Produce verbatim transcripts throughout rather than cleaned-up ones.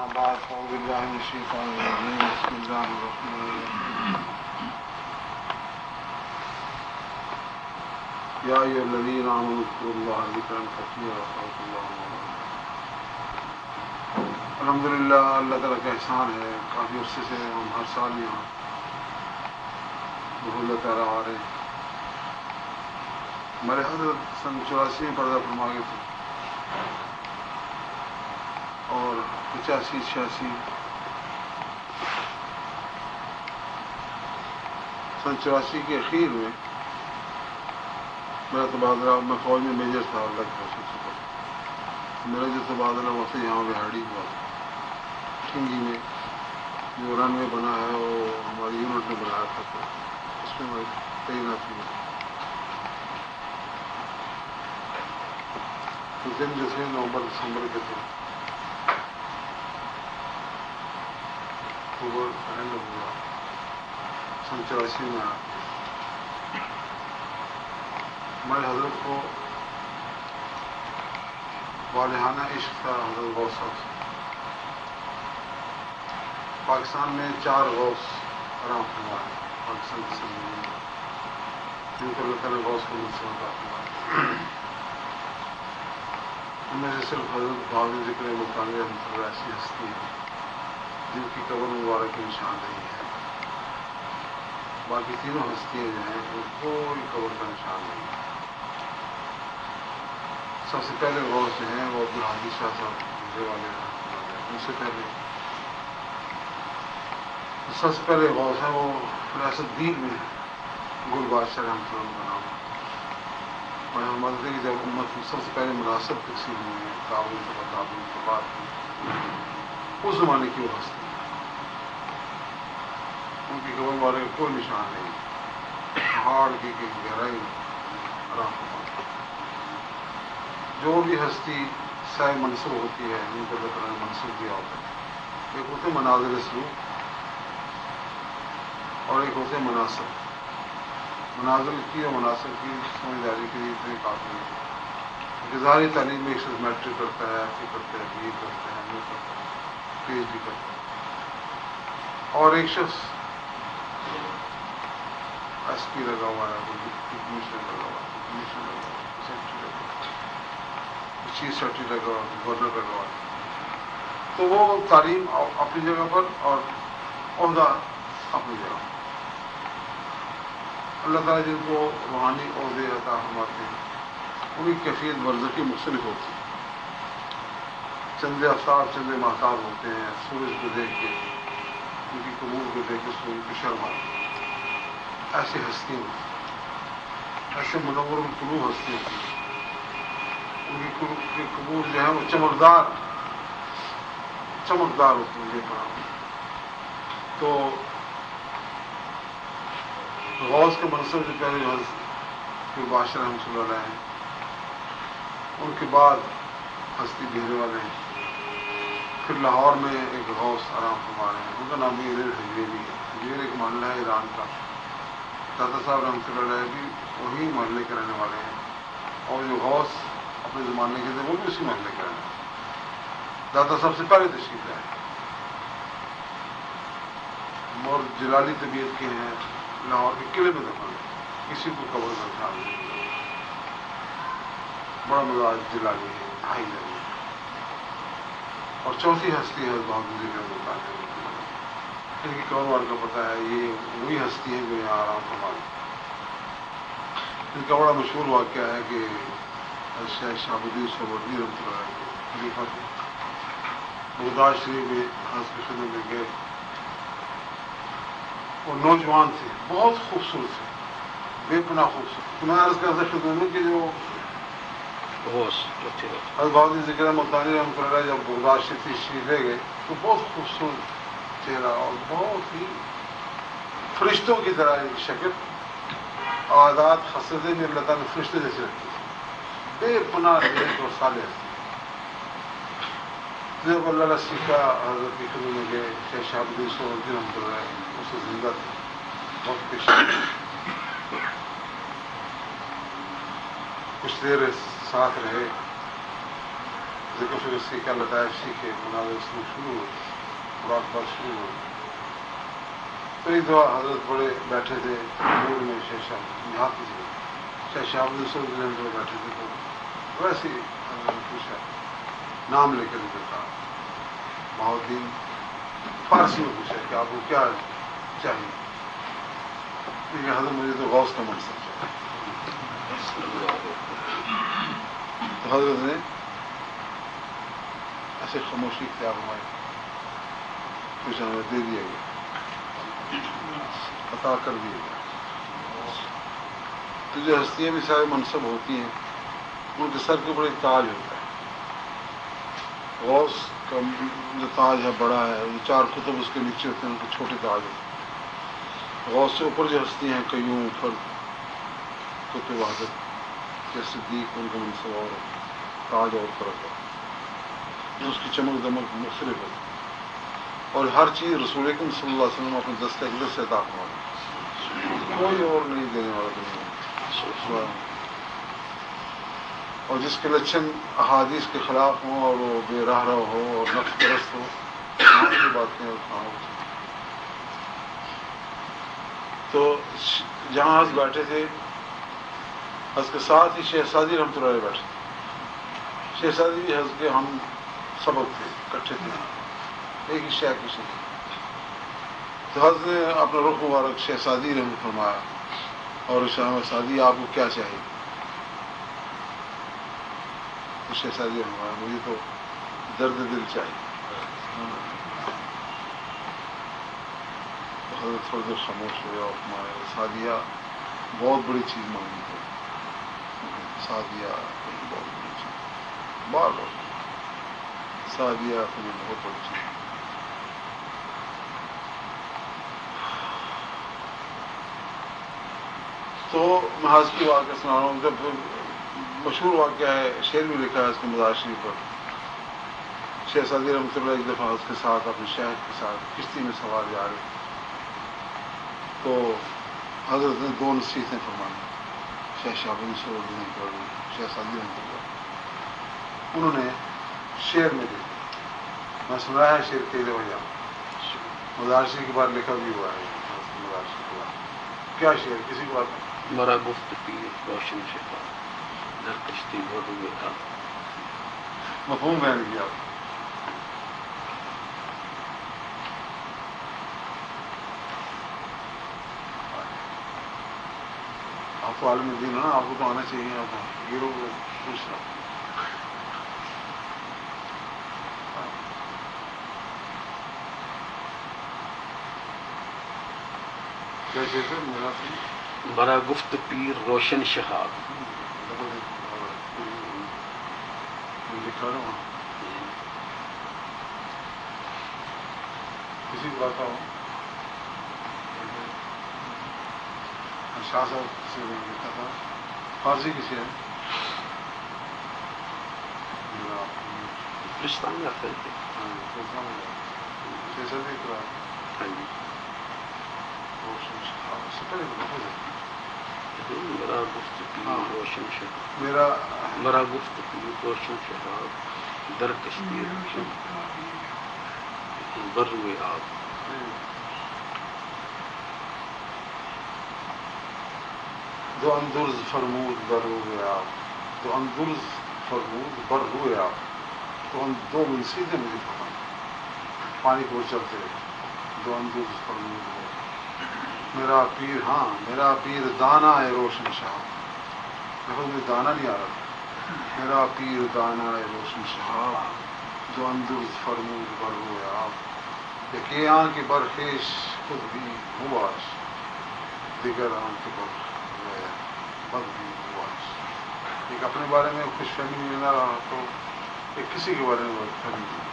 أما بعد فأعوذ بالله من الشيطان الرجيم بسم الله الرحمن الرحيم يا أيها الذين آمنوا اذكروا الله ذكرا كثيرا وصدق الله مولانا. الحمدللہ اللہ تعالیٰ کا احسان ہے، کافی عرصے سے ہم ہر سال یہاں بہت تعالیٰ آ رہے ہیں. ہمارے حضرت سن چوراسی میں پردہ فرما گئے تھے اور پچاسی چھیاسی سن چوراسی کے اخیر میں میرا تبادلہ، میں فوج میں میجر تھا اللہ کے فضل سے. میرا جو تبادلہ وہاں سے یہاں بہاڑی ہوا ٹھنگی میں، جو رن وے بنا ہے وہ ہماری یونٹ نے بنایا تھا، تو اس میں میں تعینات ہوئی. تو دن جو تھے نومبر دسمبر کے تھے، اکتوبر اینڈ ہوا سن چوراسی میں آیا. ہمارے حضرت کو والہانہ عشق تھا حضرت غوث صاحب سے. پاکستان میں چار غوث آرام فرما ہے پاکستان کی زندگی میں، جن کو اللہ تعالیٰ غوث کو مجھ سے عطا فرمایا. ان میں سے صرف حضرت بہادر ذکر ملتانی رحمۃ اللہ ایسی ہستی ہے جن کی قبر مبارک کی نشان نہیں ہے. باقی تینوں ہستیاں جو ہیں وہ کوئی قبر کا نشان نہیں ہے. سب سے پہلے غوث جو ہیں وہ عبدالحادی شاہ صاحب گزرے والے ہیں. ان سے پہلے سب سے پہلے غوث ہے وہ ریاست الدین میں گل بادشاہ رحمۃ اللہ کا نام ہے. میں مانتے ہیں کہ جب امت میں سب سے پہلے مناسب تقسیم ہوئے ہیں تعاون کے مطابق کے بعد اس زمانے کی وہ ہستی ہے. ان کی قبر والے کا کوئی نشان نہیں، پہاڑ کی گہرائی آرام فرما. جو بھی ہستی صاحب منصب ہوتی ہے ان کو اللہ تعالیٰ نے منصب دیا ہوتا ہے. ایک ہوتے مناظر سلوک اور ایک ہوتے مناسب. مناظر کی اور مناسب کی سمجھداری کے لیے اتنے کافی ہے کہ ظاہری تعلیم میں ایک شخص میٹرک کرتا ہے، ایف اے کرتا ہے، بی اے کرتا ہے، ایم اے کرتا ہے، پی ایچ ڈی کرتا ہے، اور ایک شخص ایس پی لگا ہوا ہے، کمشنر لگا ہوا ہے، کمشنر لگا ہوا ہے، سیکرٹری لگا ہوا ہے، چیف سیکرٹری لگا ہوا ہے، گورنر لگا ہوا ہے. تو وہ تعلیم اپنی جگہ پر اور عہدہ اپنی جگہ پر. اللہ تعالیٰ جن کو روحانی عہدے عطا فرماتے ہیں ان کی کیفیت برزخی مختلف ہوتی ہے. چند آفتاب چند ماہتاب ہوتے ہیں، سورج کو دیکھ کے ان کی قبور کو دیکھ کے سورج کی شرم آتی ہے. ایسی ہستی ہوتی ہے، ایسے منور القلوب ہستی ہوتی ہے. ان کی قبور جو ہے وہ چمکدار چمکدار ہوتی ہے. تو غوث کے منصب سے پہلے حضرت پھر بادشاہ رحمۃ اللہ علیہ ہیں، ان کے بعد ہستی بہرے والے ہیں. پھر لاہور میں ایک غوث آرام فرما رہے ہیں، ان کا نام بھی حجویری ہے. حجویر ایک محلہ ہے ایران کا. دادا صاحب رحمۃ اللہ علیہ بھی وہی محلے کے رہنے والے ہیں، اور جو غوث اپنے زمانے کے تھے وہ بھی اسی محلے کے رہنے والے. دادا صاحب سے پہلے تشریف لائے اور جلالی طبیعت کے ہیں. لاہور کے قلعے میں دفن ہے، کسی کو قبر کا خیال نہیں. بڑا مزاج جلالی ہے، ہائی لیول. اور چوتھی ہستی ہے بہادر ذکر ملتانی ہے. ان کی قبر والے کا پتہ ہے یہ وہی ہستی ہے جو یہاں آرام فرما ہے. ان کا بڑا مشہور واقعہ ہے کہ شیخ شہاب الدین سہروردی رحمۃ اللہ علیہ کے خلیفہ تھے، بغداد شریف میں حضرت کی خدمت میں گئے. وہ نوجوان تھے، بہت خوبصورت تھے، بے پناہ خوبصورت. میں عرض کرتا خدمت میں کہ جو حضرت بہادر ذکر ملتانی رحمۃ اللہ علیہ جب بغداد شریف تشریف لے گئے تو بہت خوبصورت چہرہ اور بہت ہی فرشتوں کی طرح ایک شکل، عادات خصلتیں بھی اللہ تعالیٰ نے فرشتے جیسے رکھی تھی. بے پناہ نیک اور صالح تھی. جب اللہ علیہ سیکھا حضرت کی خدمت میں گئے. شیخ شہاب الدین سہروردی رحمۃ اللہ علیہ اس سے زندہ تھے، وقت پیش کچھ دیر ساتھ رہے. ذکر فکر سیکھا، لطائف سیکھے، مناظر اسلوب شروع ہوئے، مراقبہ شروع ہوئے. تو ایک دفعہ حضرت بڑے بیٹھے تھے نور میں، شیشہ یہاں کسی شاہ شہاب الدین جو بیٹھے تھے، تو ویسے ہی حضرت نے پوچھا، نام لے کر ذکر کہا، بہاؤالدین فارسی میں پوچھا کہ آپ کو کیا چاہیے؟ کہ حضرت مجھے تو غوث کا منصب چاہیے. تو حضرت نے ایسے خاموشی اختیار فرمائی، کچھ ہمیں دے دیا گیا، عطا کر دیا گیا. تو جو ہستیاں بھی سارے منصب ہوتی ہیں، ان کے سر کے اوپر ایک تاج ہوتا ہے. غوث کا جو تاج ہے بڑا ہے، جو چار کتب اس کے نیچے ہوتے ہیں ان کے چھوٹے تاج ہوتے ہیں. غوث سے اوپر جو ہستیاں ہیں، قیوم، فرد، کتب وحدت یا صدیق، ان کا منصب اور تاج اور فرق ہے، اس کی چمک دمک مختلف ہے. اور ہر چیز رسول اکرم صلی اللہ علیہ وسلم اپنے دستہ اقدس سے عطا فرمایا، کوئی اور نہیں دینے والا دنیا میں. اور جس کے لچھن احادیث کے خلاف ہوں اور وہ بے راہ رو ہو اور نفس پرست ہو، کہاں کی باتیں اور کہاں ہوتی. تو جہاں حضرت بیٹھے تھے، حضرت کے ساتھ ہی شہزادی رحمۃ اللہ علیہ بیٹھے تھے. شہزادی بھی حضرت کے ہم سبق تھے، اکٹھے تھے، ایک ہی شہر کی شکل. تو حضرت نے اپنا رخ مبارک شہزادی رحمۃ فرمایا اور شہزادی آپ کو کیا چاہیے؟ تو شہزادی نے فرمایا مجھے تو درد دل چاہیے. تو حضرت تھوڑی دیر خاموش ہوئے اور فرمایا سعدیہ بہت بڑی چیز مانگی ہے، سعدیہ بہت بڑی چیز، بار بار سعدیہ تمہیں بہت بڑی چیز. تو میں حضرت کی واقعہ سنا رہا ہوں. جب مشہور واقعہ ہے، شعر بھی لکھا ہے اس کے مزار شریف پر. شہزادی رحمۃ اللہ ایک دفعہ اس کے ساتھ اپنے شہر کے ساتھ کشتی میں سوار جا رہے، تو حضرت نے دو نصیحتیں فرمائی شاہ شہاب الدین پر شہزادی رحمۃ اللہ. انہوں نے شعر میں دیکھا، میں سنا ہے شعر تیرے وجہ مزار شریف کے بعد لکھا بھی ہوا ہے. مزار شریف کے بعد کیا شعر کسی کو آتا؟ مرا گفت پیر روشن شفا در کشتی بھر ہوئے تھا. مفہوم بیان کیا. آپ تو عالم دین ہے نا، آپ کو تو آنا چاہیے. آپ ہیرو کو پوچھ رہا کیا کہتے ہیں میرا برا گفت پیر روشن شہاب. لکھا رہا ہوں کسی کو آتا ہوں شاہ صاحب سے لکھا تھا، فارسی کسی ہے پاکستان میں آتے تھے. جیسا بھی کرا ہاں جی، روشن شہاب سے پہلے لفظ ہے. برا گفت پیر روشن شہاب، میرا برا گفت پیر روشن شہاب در کشتی بر ہوئے آپ. دو اندرز فرمود بر ہوئے آپ، دو اندرز فرمود بر ہوئے آپ. تو ان دو منصیبیں مجھے فرمائی پانی کو چلتے دو اندرز فرمود ہو. میرا پیر، ہاں میرا پیر دانا ہے روشن شاہ. لفظ میں دانا نہیں آ رہا. میرا پیر دانا ہے روشن شاہ جو اندرز فرمود بر ہوئے آپ. یکی آن کی برخیش خود بھی ہواش، دیگر آن کی بر بد بھی ہواش. ایک اپنے بارے میں خوش فہمی لینا رہا تو ایک کسی کے بارے میں غلط فہمی نہیں.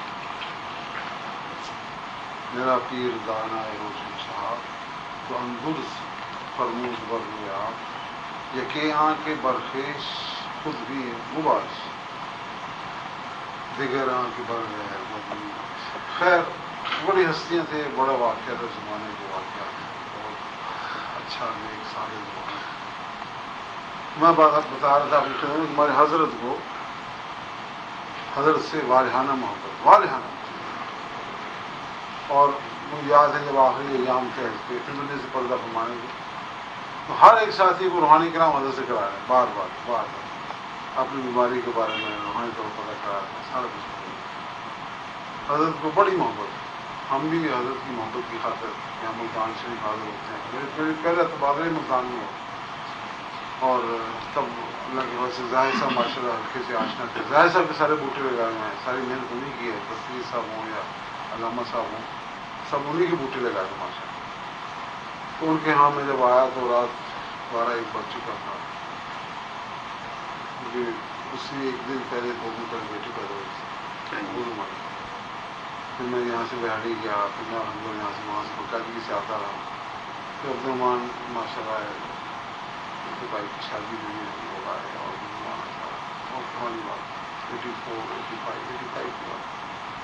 میرا پیر دانا ہے روشن شاہ تو اندرز فرمود بر ہوئے آپ. یکی آن کے برخیش خود بھی مباش، دیگر آن کے بر ہے مدنی. خیر بڑی ہستیاں تھے، بڑا واقعہ تھا زمانے کے واقعات تھے، بہت اچھا نیک صالح زمانہ. میں بات بتا رہا تھا اپنے ہمارے حضرت کو حضرت سے والہانہ محبت، والہانہ محبت۔ اور مجھے یاد ہے جب آخری ایام تھے کہ دنیا سے پردہ فرمانے کے، تو ہر ایک ساتھی کو روحانی کرام حضرت سے کرا رہے ہیں، بار بار بار بار اپنی بیماری کے بارے میں روحانی طور پر کرا رہے ہیں، سارا کچھ کرا رہے ہیں۔ حضرت کو بڑی محبت، ہم بھی حضرت کی محبت کی خاطر یہاں ملتان شریف حاضر ہوتے ہیں۔ میرے میرے پہلے تبادلے ملتان میں ہو، اور تب اللہ کے وجہ سے ظاہر صاحب ماشاء اللہ ہلکے سے آشنا تھے۔ ظاہر صاحب کے سارے بوٹے لگائے ہوئے ہیں، ساری محنت انہیں کی ہے، تصویر صاحب ہوں یا علامہ صاحب ہوں، سب انہیں کے بوٹے لگائے ہوئے ماشاء اللہ۔ تو ان کے ہاں میں جب آیا تو رات بارہ ایک بج چکا تھا، کیونکہ اسی ایک دن پہلے دو دن تک بیٹی پیدا ہوئی تھی۔ پھر میں یہاں سے بہاڑی گیا، پھر میں الحمد للہ یہاں سے وہاں سے باقاعدگی سے آتا رہا۔ پھر عبد الرحمان ماشاء اللہ ہے بھائی کی شادی بھی لوگ آئے اور بہت پرانی بات، eighty four eighty five eighty five کی بات۔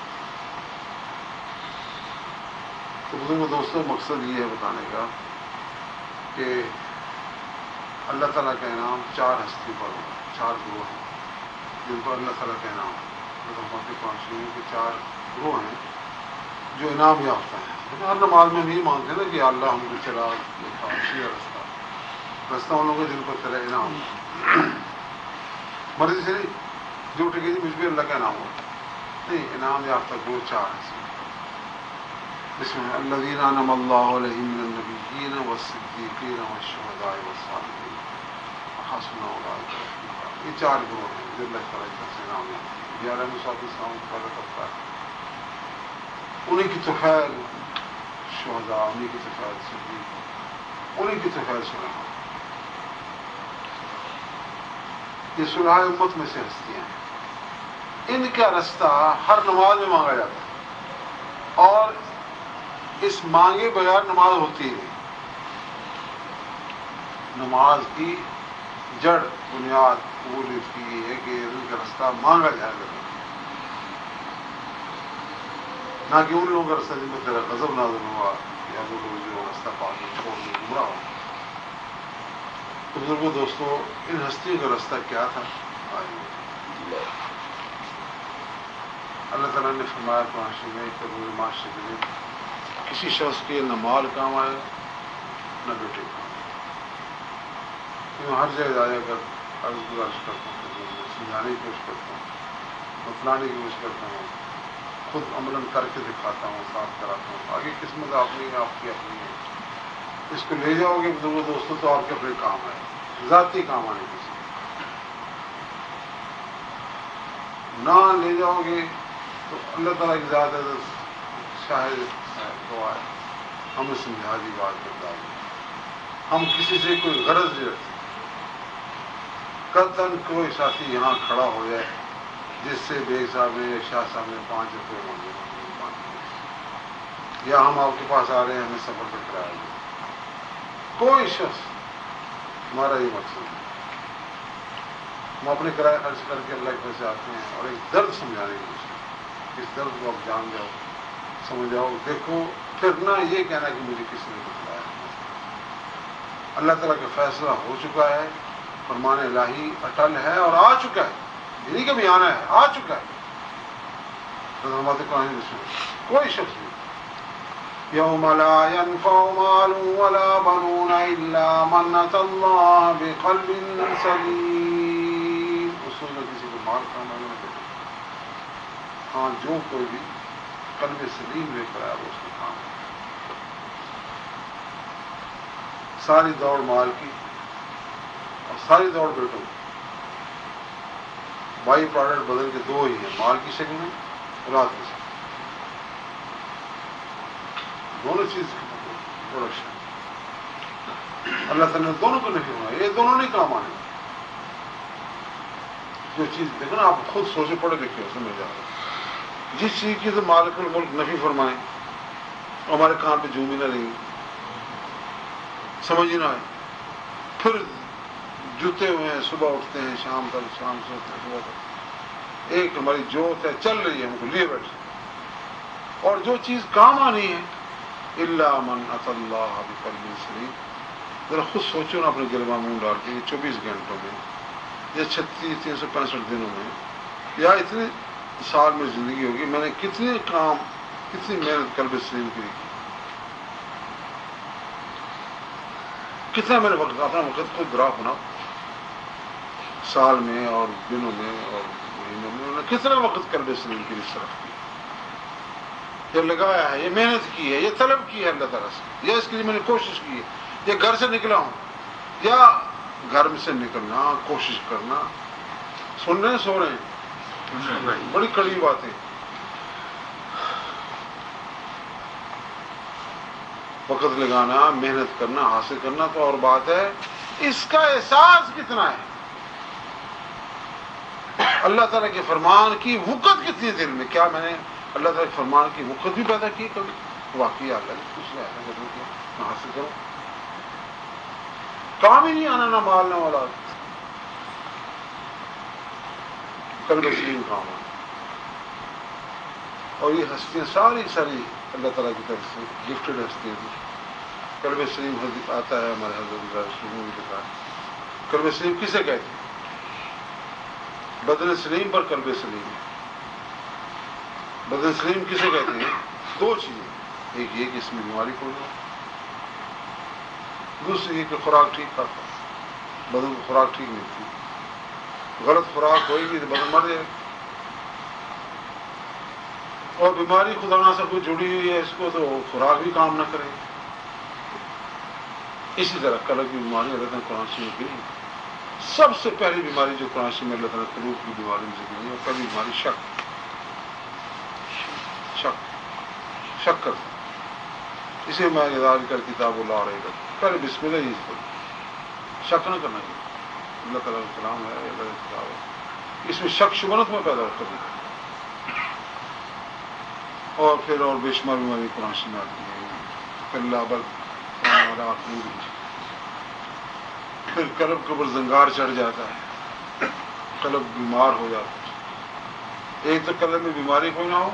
تو بزرگ دوستوں، مقصد یہ ہے بتانے کا کہ اللہ تعالیٰ کا انعام چار ہستی پر ہوگا، چار گروہ ہیں جن پر اللہ تعالیٰ کا انعام ہے۔ رحمت پانچویں کے چار گروہ ہیں جو انعام یافتہ ہیں۔ ہر نماز میں نہیں مانگتے نا کہ اللہ ہم کو چلا سیدھا رستہ، رستہ ان لوگوں جن پر چلے انعام مرضی سے نہیں جو اٹھے گی جی مجھ پہ اللہ کا انعام ہوگا، نہیں، انعام یافتہ گروہ چار ہیں۔ بسم اللہ الذین انعم اللہ علیہم من النبیین والصدیقین والشہداء والصالحین وحسن اولئک رفیقا۔ یہ چار گروہ ہیں جو اللہ تعالیٰ کی طرف سے انعام یافتہ، گیارہ مصعب السلام کا طبقہ ہے، انہیں کی توفیل شہداء، انہیں کی توفیل صدیق، انہیں کی توفیل صلحاء۔ یہ صلحاء امت میں سے ہستیاں ہیں، ان کا رستہ ہر نماز میں مانگا جاتا ہے، اور اس مانگے بغیر نماز ہوتی ہی نہیں۔ نماز کی جڑ بنیاد قبولیت کی یہ ہے کہ ان کا رستہ مانگا جائے گا، نہ کہ ان لوگوں کا رستہ جن پر تیرا غضب نازل ہوا یا وہ لوگ جو رستہ پا کے چھوڑ کے گمراہ ہو۔ تو بزرگوں دوستوں، ان ہستیوں کا رستہ کیا تھا؟ اللہ تعالیٰ نے فرمایا قرآن شریف میں کہ وہ معاشرے میں کسی شخص کے نہ مال کام آئے نہ بیٹے کام آئے۔ میں ہر جگہ جا کر عرض گزارش کرتا ہوں، سمجھانے کی کوشش کرتا ہوں، بتلانے کی کوشش کرتا ہوں، خود عملاً کر کے دکھاتا ہوں، ساتھ کراتا ہوں۔ آگے قسمت آپ نہیں ہے، آپ کی اپنی ہے، اس کو لے جاؤ گے بزرگوں دوستوں تو آپ کے اپنے کام آئے، ذاتی کام آنے کسی نہ لے جاؤ گے تو اللہ تعالیٰ کی ذات ہے، شاہد دعا ہے، ہمیں سمجھا دی بات کرتا ہے، ہم کسی سے کوئی غرض نہیں رکھتے۔ قطعاً کوئی ساتھی یہاں کھڑا ہو جائے جس سے بیگ صاحب نے شاہ صاحب نے پانچ روپئے مانگے، یا ہم آپ کے پاس آ رہے ہیں ہمیں سفر پہ کرایہ دیں، کوئی شخص، ہمارا یہ مقصد ہے، ہم اپنے کرایہ خرچ کر کے اللہ کے پاس آتے ہیں اور ایک درد سمجھانے کی کوشش کرتے ہیں، اس درد کو آپ جان جاؤ، سمجھ جاؤ، دیکھو، پھر نہ یہ کہنا کہ مجھے کسی نے بتلایا۔ اللہ تعالیٰ کا فیصلہ ہو چکا ہے، فرمان الہی اٹل ہے اور آ چکا ہے، یہ نہیں کبھی آنا ہے، آ چکا ہے۔ تو ہمارے قرآن میں کوئی شخص نہیں، یوم لا ينفع مال ولا بنون الا من اتى الله بقلب سلیم۔ اس میں کسی کو مال کام آنے میں بیٹھے، ہاں جو کوئی بھی قلب سلیم لے کر آیا وہ اس کا کام ہے۔ ساری دوڑ مال کی اور ساری دوڑ بیٹوں کی، بائی پروڈکٹ بدل کے دو ہی ہیں، مال کی شکل میں، اولاد کی شکل، دونوں چیز کی پروڈکشن۔ اللہ تعالیٰ نے دونوں کو نہیں ہونا، یہ دونوں نہیں کام آنے۔ جو چیز دیکھو نا، آپ خود سوچے پڑے لکھے ہو، سمجھ جاؤ، جس چیز کی تو مالک الملک نفی فرمائیں، ہمارے کام پہ جوم ہی نہ رہی، سمجھ ہی نہ آئے، پھر جوتے ہوئے ہیں، صبح اٹھتے ہیں، شام تک، شام سے اٹھتے ہیں، صبح تک، ایک ہماری جوت ہے، چل رہی ہے، ہم کو لیے بیٹھے، اور جو چیز کام آنی ہے، الا من اتى الله بقلب سلیم۔ ذرا خود سوچو نا اپنے دل میں منہ ڈال کے، چوبیس گھنٹوں میں یا چھتیس تین سو پینسٹھ دنوں میں یا اتنے سال میں زندگی ہوگی میں نے کتنے کام کتنی محنت قلب سلیم کی کی کتنا میں نے وقت اپنا وقت کو گراف بناؤ سال میں اور دنوں میں اور مہینوں میں انہوں نے کتنا وقت قلب سلیم کی اس طرف کی یہ لگایا ہے یہ محنت کی ہے یہ طلب کی ہے اللہ تعالیٰ سے یہ اس کے لیے میں نے کوشش کی ہے یہ گھر سے نکلا ہوں یا گھر میں سے نکلنا کوشش کرنا سن رہے ہیں سو رہے ہیں بڑی کڑی بات ہے وقت لگانا محنت کرنا حاصل کرنا تو اور بات ہے اس کا احساس کتنا ہے اللہ تعالیٰ کے فرمان کی وقت کتنی دل میں کیا میں نے اللہ تعالیٰ کے فرمان کی وقت بھی پیدا کی کبھی واقعی اللہ نے کچھ نہیں ایسا کرنے کیا میں حاصل کروں کام ہی نہیں آنا نہ مالنا والا قلب سلیم کام آنا اور یہ ہستیاں ساری ساری اللہ تعالیٰ کی طرف سے گفٹڈ ہستیاں تھیں قلب سلیم آتا ہے ہمارے حضرت رسول نے بھی لکھا ہے قلب سلیم کسے کہتے ہیں بدن سلیم پر قلب سلیم بدن سلیم کسے کہتے ہیں دو چیزیں ایک یہ کہ اس میں بیماری کوئی ہو دوسری یہ کہ خوراک ٹھیک کھاتا بدن کو خوراک ٹھیک ملتی غلط خوراک ہوئے گی تو بدن مر جائے اور بیماری خدا نہ سے کوئی جڑی ہوئی ہے اس کو تو خوراک بھی کام نہ کرے اسی طرح قلب کی بیماری اللہ تعالیٰ قرآن میں گری سب سے پہلی بیماری جو قرآن میں اللہ تعالیٰ قلوب کی بیماری میں سے گری ہے پہلی بیماری شک شک شک کرتا اسے میں ادار کر کتاب اللہ رہے گا پہلے بسم اللہ ہی شک نہ کرنا چاہیے اللہ تعالیٰ کا کلام ہے اللہ کا کتاب ہے اس میں شک شبہت میں پیدا ہوتا ہے اور پھر اور بے شمار بیماری قرآن میں آتی ہے اللہ بل پھر قلب کے اوپر زنگار چڑھ جاتا ہے قلب بیمار ہو جاتا ہے ایک تو قلب میں بیماری کوئی نہ ہو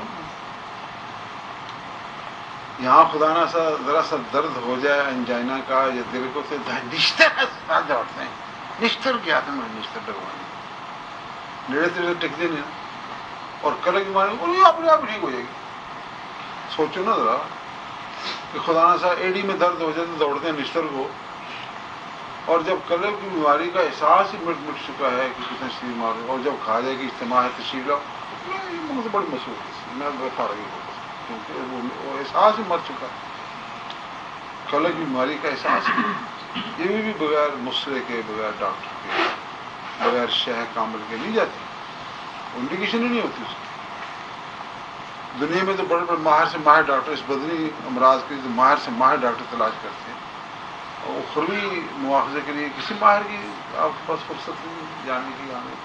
یہاں خدا نہ سا ذرا سا درد ہو جائے انجائنا کا یا دل کو سے نشتر دوڑتے ہیں نشتر کیا تھا میں نشتر لگوانے نیڑے تیڑے ٹکتے نہیں اور قلب بیماری وہ اپنے آپ ٹھیک ہو جائے گی سوچو نا ذرا کہ خدا نہ سا ایڈی میں درد ہو جائے تو دوڑتے ہیں نشتر کو اور جب قلب کی بیماری کا احساس ہی مٹ مٹ چکا ہے کہ کتنے شریر مار اور جب کھا جائے کہ اجتماع ہے تشریف لاؤ مجھے بڑی مشہور ہے میں بے فارغی ہوں کیونکہ وہ احساس ہی مر چکا ہے قلب کی بیماری کا احساس یہ بھی, بھی بغیر مسئلے کے بغیر ڈاکٹر کے بغیر شہ کامل کے نہیں جاتی انڈیکیشن ہی نہیں ہوتی اس کی دنیا میں تو بڑے بڑے ماہر سے ماہر ڈاکٹر اس بدنی امراض کے ماہر سے ماہر ڈاکٹر تلاش کرتے ہیں اور وہ خروی مواخذے کے لیے کسی ماہر کی آپ کے پاس فرصت نہیں جانے کی آنے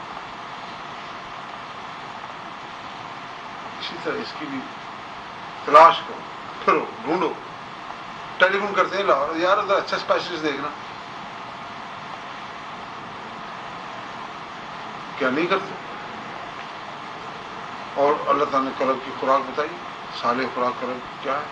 اسی طرح اس کی بھی تلاش کرو پھرو ڈھونڈو ٹیلی فون کرتے ہیں لاؤ یار ادھر اچھا اسپیشلسٹ دیکھنا کیا نہیں کرتے اور اللہ تعالیٰ نے قلب کی خوراک بتائی صالح خوراک قلب کیا ہے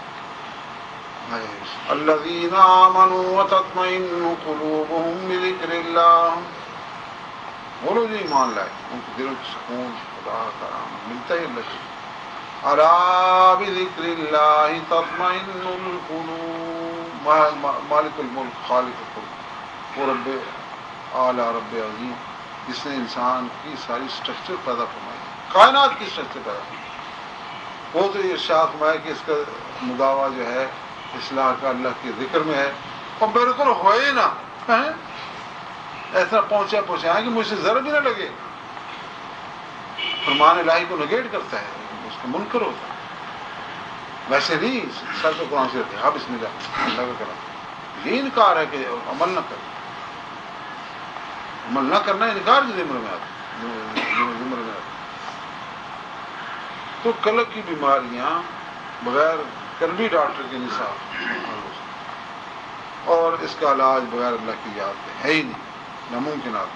الذین آمنوا وتطمئن قلوبهم بذکر اللہ وہ لوگ جو ایمان لائے ان کے دلوں کو سکون خدا کا رحمت ملتا ہے اللہ سے الا بذکر اللہ تطمئن القلوب مالک الملک خالق القلوب وہ رب اعلیٰ رب عظیم جس نے انسان کی ساری اسٹرکچر پیدا فرمائی کائنات کی اسٹرکچر پیدا فرمائی وہ تو یہ ارشاد فرمایا کہ اس کا مداوع جو ہے اصلاح کا اللہ کے ذکر میں ہے اور بالکل ہوئے نا ایسا پہنچا پہنچا کہ مجھ سے ذرا بھی نہ لگے فرمان الہی کو نگیٹ کرتا ہے اس کا منکر ہوتا ہے ویسے نہیں سر کو قرآن سے رکھے ہاں بسم اللہ اللہ کا کرا یہ انکار ہے کہ عمل نہ کرے عمل نہ کرنا انکار جو ذمر میں آتا ذمر میں آتا تو قلب کی بیماریاں بغیر قلبی ڈاکٹر کے نصاب اور اس کا علاج بغیر اللہ کی یاد کے ہے ہی نہیں ناممکنات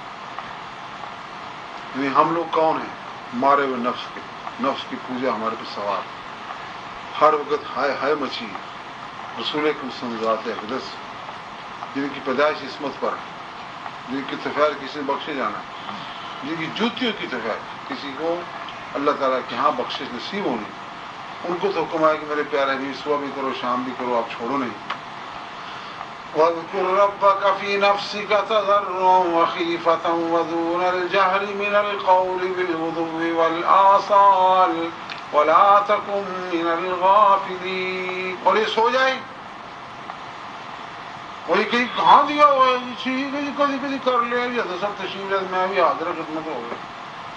یعنی ہم لوگ کون ہیں مارے ہوئے نفس کے نفس کی پوجا ہمارے پہ سوار ہر وقت ہائے ہائے مچھی رسول کے ذات اقدس جن کی پیدائش عصمت پر جن کی تفیر کسی نے بخشے جانا جن کی جوتیوں کی تفیر کسی کو اللہ تعالیٰ کے ہاں بخشش نصیب ہونی. ان کو تو حکم ہے کہ میرے پیارے بھی صبح بھی کرو شام بھی کرو، آپ چھوڑو نہیں. وَاذْكُرْ رَبَّكَ فِي نَفْسِكَ تَضَرُّعًا وَخِيفَةً وَدُونَ الْجَهْرِ مِنَ الْقَوْلِ بِالْغُدُوِّ وَالْآصَالِ وَلَا تَكُن مِّنَ الْغَافِلِينَ. اور یہ سو جائے وہی کہیں کہاں دیا ہوا ہے ٹھیک ہے جی کبھی کبھی کر لے یا تو سب تشریف ہے میں بھی حاضر خدمت ہو گیا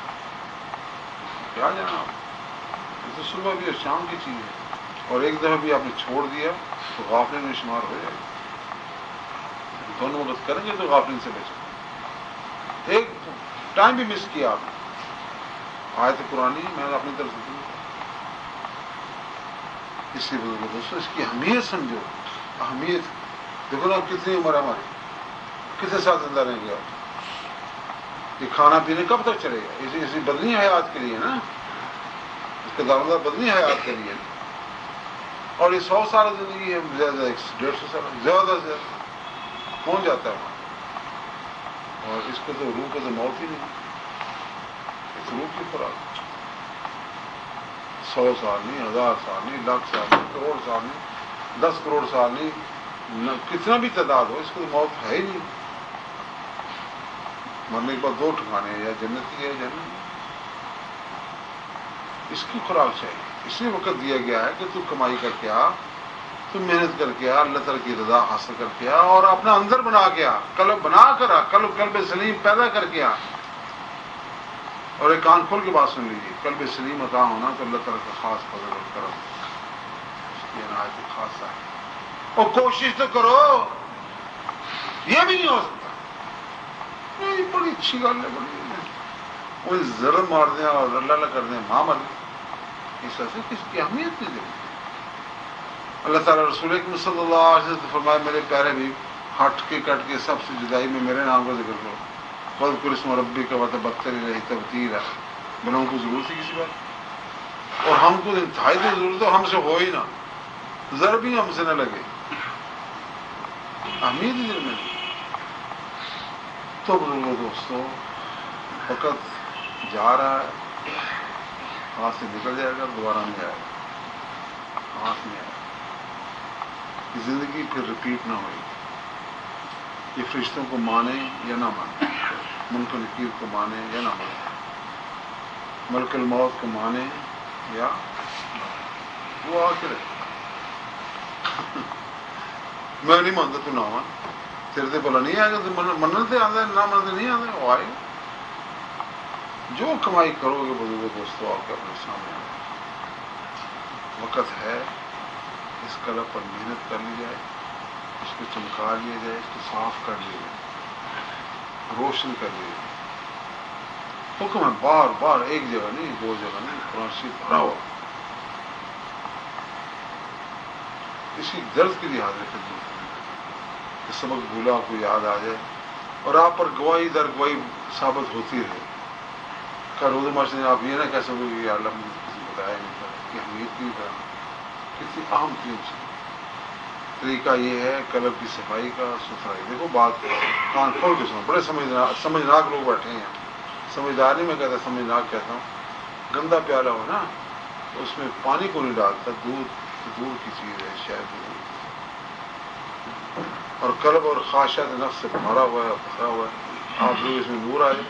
کیا جانا یہ تو صبح بھی اور شام کی چیز ہے. اور ایک دفعہ بھی آپ نے چھوڑ دیا تو غافلین میں شمار ہو جائے گا. دونوں وقت کریں گے تو غافلین سے بچیں. ایک ٹائم بھی مس کیا آپ نے آیت قرآنی میں نے اپنی طرف سے اس لیے دوستوں اس کی اہمیت سمجھو. اہمیت دیکھو نا کتنی عمر ہے ہماری، کتنے سال زندہ رہیں گے آپ. یہ کھانا پینے کب تک چلے گا؟ اسی اسی بدنی حیات کے لیے نا، اس کا دارمدار بدنی حیات کے لیے. اور یہ سو سال زندگی ہے، زیادہ ڈیڑھ سو سال زیادہ سے زیادہ پہنچ جاتا ہے وہاں. اور اس کو تو روح کو تو موت ہی نہیں، اس روح کی خوراک سو سال نہیں، ہزار سال نہیں، لاکھ سال نہیں، کروڑ سال نہیں، دس کروڑ سال نہیں، کتنا بھی تعداد ہو اس کو موت ہے ہی نہیں. مرنے کے بعد دو ٹھکانے ہیں، یا جنتی ہے یا جنت. اس کی خوراک چاہیے. اسی وقت دیا گیا ہے کہ تو کمائی کر کے آ، تو محنت کر کے آ، اللہ تعالیٰ کی رضا حاصل کر کے آ، اور اپنا اندر بنا کے آ، قلب بنا کر آ، قلب قلب سلیم پیدا کر کے آ. اور ایک کان کھول کے بات سن لیجیے، قلب سلیم عطا ہونا تو اللہ تعالیٰ کا خاص فضل اور کرم، اس کی عنایت خاصہ ہے. اور کوشش تو کرو، یہ بھی نہیں ہو سکتا. یہ بڑی اچھی گل ہے، بڑی وہ ضرور مار دیں اور اللہ اللہ کر دیں ماں مر دیں. اس طرح سے کس کی اہمیت نہیں دیں. اللہ تعالیٰ رسول اکرم صلی اللہ علیہ وسلم فرمائے میرے پیارے بھی ہٹ کے کٹ کے سب سے جدائی میں میرے نام کا ذکر کرو. فَاذْكُرِ اسْمَ رَبِّكَ وَتَبَتَّلْ إِلَيْهِ تَبْتِيلًا. بلوں کو ضرورت تھی کسی بات، اور ہم کو انتہائی تو ضرورت ہے، ہم سے ہو ہی نہ، ذرا بھی ہم سے نہ لگے، اہمیت ہی دل میں نہیں. تو بزرگوں دوستوں وقت جا رہا ہے، ہاتھ سے نکل جائے گا، دوبارہ نہیں آئے گا، ہاتھ نہیں آئے گا. زندگی پھر ریپیٹ نہ ہوئی. یہ فرشتوں کو مانے یا نہ مانے، منکر نکیر کو مانے یا نہ مانے، ملک الموت کو مانے یا وہ آ کے رہے. میں نہیں مانتا تو نہ مان، تیرے سے بولا نہیں آئے گا، تو مننے سے آتا ہے، نہ مننے نہیں آتا ہے، وہ آئے گا. جو کمائی کرو گے بزرگوں دوستوں آپ کے اپنے سامنے آئے. وقت ہے اس قلب پر محنت کر لی جائے، اس کو چمکا لیا جائے، اس کو صاف کر لیا جائے، روشن کر لیا جائے. حکم ہے بار بار، ایک جگہ نہیں، دو جگہ نہیں، قرآن شریف بھرا ہوا. اسی درد کے لیے حاضر خدمت کہ سبق بھولا آپ کو یاد آ جائے اور آپ پر گواہی در گواہی ثابت ہوتی رہے. کیا روز ماشین آپ یہ نہ کہہ سکو کہ یا اللہ مجھے کسی بتایا نہیں تھا کہ اہمیت نہیں تھا. کتنی اہم چیز. طریقہ یہ ہے قلب کی صفائی کا، ستھرائی. دیکھو بات کان کھول کے سنو، بڑے سمجھناک سمجھناک لوگ بیٹھے ہیں. سمجھدار نہیں میں کہتا، سمجھناک کہتا ہوں. گندا پیالہ ہو نا تو اس میں پانی کو نہیں ڈالتا، دودھ دودھ کی چیز ہے شاید، اور قلب اور خواہشات نفس سے بھرا ہوا ہے، بھرا ہوا ہے. آپ لوگ اس میں نور آئے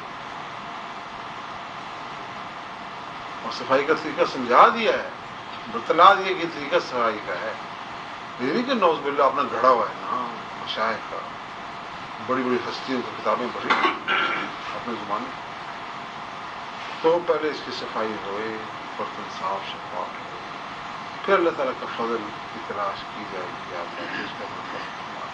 اور صفائی کا طریقہ سمجھا دیا ہے، بتلا دیا کہ طریقہ صفائی کا ہے. یہ نہیں کہ نوز باللہ اپنا گھڑا ہوا ہے نا. مشائخ کا، بڑی بڑی ہستیوں کی کتابیں پڑھی اپنے زمانے، تو پہلے اس کی صفائی ہوئے، برتن صاف شفاف ہوئے، پھر اللہ تعالیٰ کا فضل کی تلاش کی جائے گی. آپ اس کا مطلب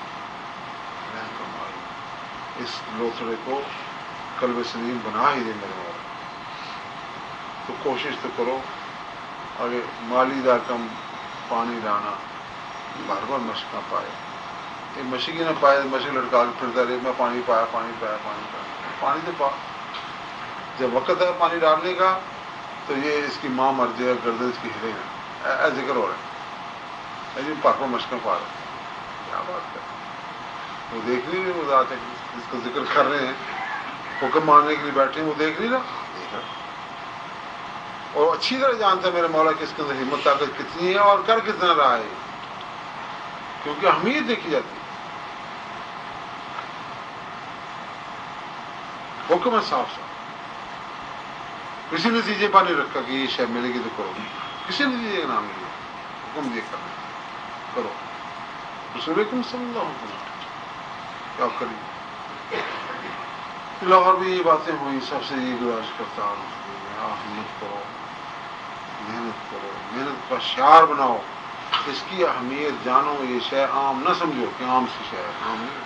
اس لوتھڑے کو قلب سلیم بنا ہی دے میرے مولا. تو کوشش تو کرو. آگے مالی دا کم پانی لانا، بار بار مشق نہ پائے. یہ مشق ہی نہ پائے، مشق لڑکا کے پھرتا رہے میں پانی پایا پانی پایا پانی پایا. پانی تو پا جب وقت ہے پانی ڈالنے کا تو یہ اس کی ماں مر جائے، گردن اس کی ہلے گا. اے ذکر ہو رہا ہے پاپا مشقیں پا رہے. کیا بات ہے، وہ دیکھ نہیں رہے وہ ذات ہے جس کو ذکر کر رہے ہیں، حکم ماننے کے لیے بیٹھے ہیں، وہ دیکھ نہیں رہا. اور اچھی طرح جانتا ہے میرے مولا کہ اس کے اندر ہمت طاقت کتنی ہے اور کر کتنا رہا ہے، کیونکہ اہمیت دیکھی جاتی ہے. حکم ہے صاف صاف، کسی نتیجے پر نہیں رکھا کہ یہ شے ملے گی تو کرو، کسی نتیجے کا نام نہیں لیا، حکم دے کرنا کرو. رسول اکرم صلی اللہ علیہ وسلم کیا کریے. لاہور بھی یہ باتیں ہوئی، سب سے یہ گزارش کرتا ہوں آپ ہمت کرو، محنت کرو، محنت کا شعار بناؤ، اس کی اہمیت جانو. یہ شے عام نہ سمجھو کہ عام سی شے ہے، عام نہیں.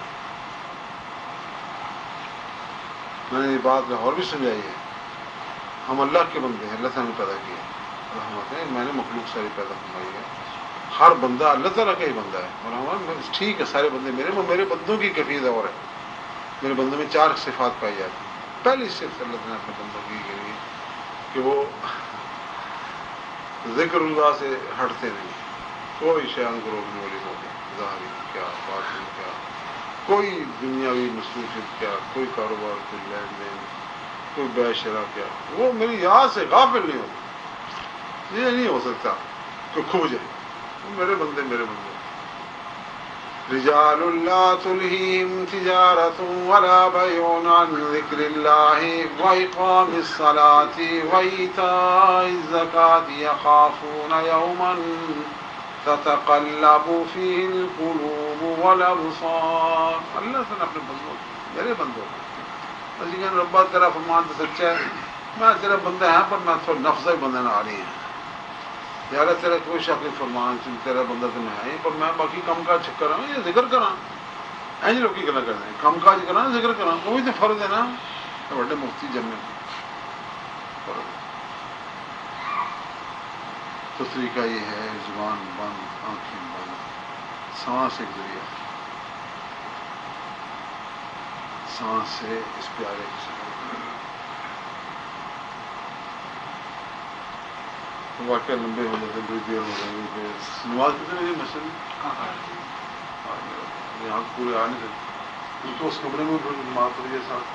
میں نے یہ بات لاہور بھی سمجھائی ہے. ہم اللہ کے بندے ہیں، اللہ تعالیٰ نے پیدا کیا رحمت ہے. میں نے مخلوق ساری پیدا فرمائی ہے. ہر بندہ اللہ تعالیٰ کا ہی بندہ ہے. مولانا ٹھیک ہے سارے بندے میرے میرے بندوں کی کیفیت اور ہے. میرے بندوں میں چار صفات پائی جاتی ہیں. پہلی صفت اللہ تعالیٰ نے اپنے بندوں کی کے لیے کہ وہ ذکر اللہ سے ہٹتے نہیں. کوئی شیان کو روکنے والی ہوتی ظاہری کیا باطن کیا، کوئی دنیاوی مصروفیت کیا، کوئی کاروبار، کوئی لین دین، کوئی بے شرع کیا، وہ میری یاد سے غافل نہیں ہوتا. یہ نہیں ہو سکتا کہ کھو جائے. میرے بندے میرے بندے رجال لا تلہیہم تجارۃ ولا بیع عن ذکر اللہ وإقام الصلاة وإیتاء الزکاة یخافون یوما تتقلب فیہ القلوب والابصار. اللہ سے اپنے بندوں میرے بندوں اسی کہ ربا تیرا فرمان تو سچا ہے، میں تیرا بندہ ہے پر میں تو نفس ہی بندہ نہ آ رہی ہے. یار تیرا کوئی شک نہیں فرمان تیرا بندہ تو میں ہے، پر میں باقی کم کاج کرا یہ ذکر کرا این لوگ کی گلا کرتے ہیں. کم کاج کرا ذکر کرا کوئی تو فرض ہے نا. بڑے مفتی جنت فرض ہے. تو طریقہ یہ ہے زبان بند، آنکھیں بند، سانس ایک ذریعہ، سانس سے اس پیارے کی سفر. واقعہ لمبے ہو جاتے بڑی دیر ہو جائے گی. نماز کتنے بجے مسجد میں یہاں پورے آنے سے تو اس کمرے میں نماز پڑھی ہے ساتھ.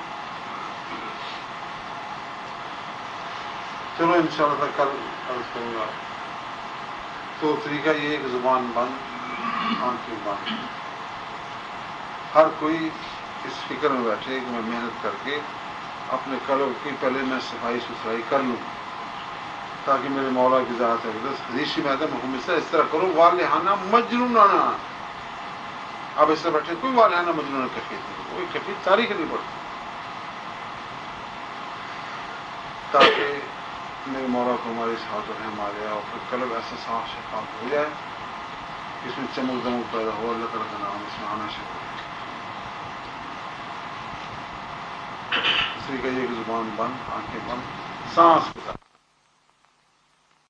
چلو ان شاء اللہ کل عرض کروں گا. تو طریقہ یہ ہے کہ زبان بند، آنکھیں بند. ہر کوئی اس فکر میں بیٹھے کہ میں محنت کر کے اپنے قلب کی پہلے میں صفائی ستھرائی کر لوں تاکہ میرے مولا کی ذات اقدس حدیثی میں آتا ہے محمد سے اس طرح کرو والہانہ مجنونانہ. اب اس طرح بیٹھے کوئی والہانہ مجنونہ کیفیت نہیں، کوئی کیفیت تاریخ نہیں پڑتی تاکہ میرے مولا کو ہمارے اس حاضر رحم آ جائے اور پھر قلب ایسا صاف شفاف ہو جائے اس میں چمک دمک پیدا ہو. اللہ تعالیٰ کا نام اس میں آنا شروع ہو. اس طریقے یہ کہ زبان بند، آنکھیں بند، سانس کے ساتھ